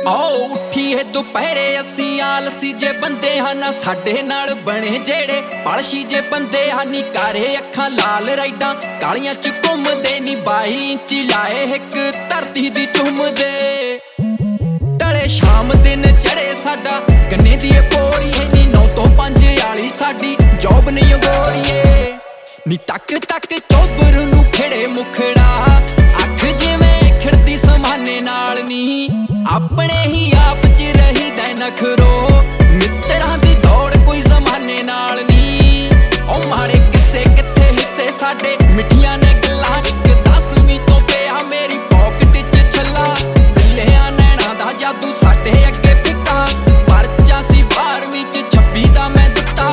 आओ उठिए दोपहरे असी आलसी जे बंदे हाँ ना साडे नाल बने जेड़े पलशी जे बंदे हाँ नी कारे अखां लाल राइडां कालियां च घुमदे नी 22 इंची लाए हिक धरती दी चुमदे टले शाम दिन चढ़े साडा गन्ने दी पोरीए नी 9 तो 5 वाली साडी जॉब नहीं गोरीए नी तक तक चोबर नू खेड़े मुखड़ा अख जिवें खिड़दी समाने नाल नी अपने ही आप च रही दै नखरो मित्रां दी दौड़ कोई जमाने नाल नी ओ मारे किस्से किथे हिस्से साडे मिठियां ने गल्लां इक 10वीं तो पिया मेरी पॉकेट च छल्ला बिल्लियां नैना दा जादू साडे अगे फिक्का परचा सी 12वीं च 26 दा मैं दित्ता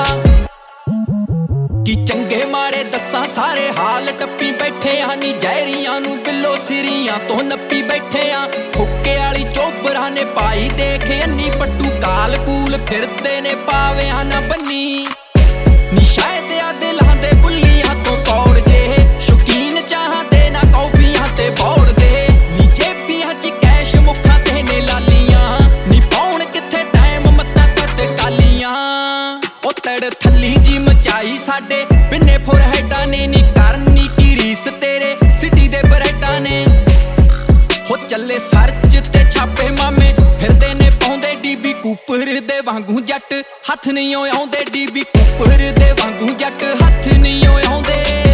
कि चंगे माड़े दस्सां सारे हाल टप्पी बैठे आ नी जहरियां नू बिलो सिरियां तो नप्पी बैठे आ फुक्के वाली चोबरां ने पाई देख अन्नी पट्टू काल कूल फिरदे ने पावियां ना बन्नी नी शायद आ दिलां दे बुल्लियां तो कौड़ जे शौकीन चाहां ते ना कॉफियां ते बौड़ दे नी जेबियां च कैश मुखां ते ने लालियां नी पाउण किथे टाइम मत्ता तत कालियां ओ तड़ थल्ली जी मचाई साडे बिन्ने फोरहेडां ने नी करनी की रीस तेरे सिटी दे बरेटां ने हो चले सर्च ते छापे मामे फिरदे ने पाउंदे डीबी कूपर दे वांगू जट हथ नहीं आउंदे डीबी कूपर दे वांगू जट हथ नहीं आउंदे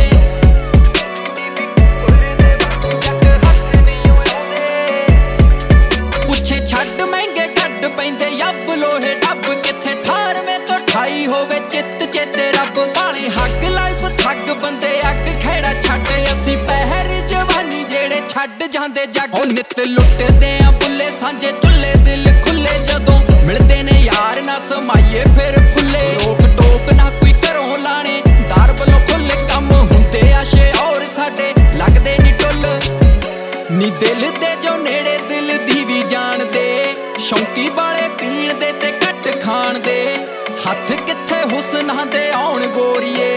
पुछे छड्ड महंगे कड्ड पैंदे यब लोहे डब किथे 18वें तो 28 होवे चित चेते रब काले हक लाइफ थग बंदे अग खेड़ा छड्ड असी पहर जवानी जेड़े छड्ड जांदे जग नित लुटदे आ बुल्ले सांझे चुल्ले दिल खुले जदों मिलदे ने यार ना समाइए फिर फुल्ले रोक टोक ना कोई घरों लाने दार बलों खुले कम हुंदे आशे और साडे लगदे नी टुल नी दिल दे जो नेड़े दिल दी भी जान दे शौकी वाले पीण दे ते घट खाण दे हथ किथे हुस्नां दे आउण गोरीए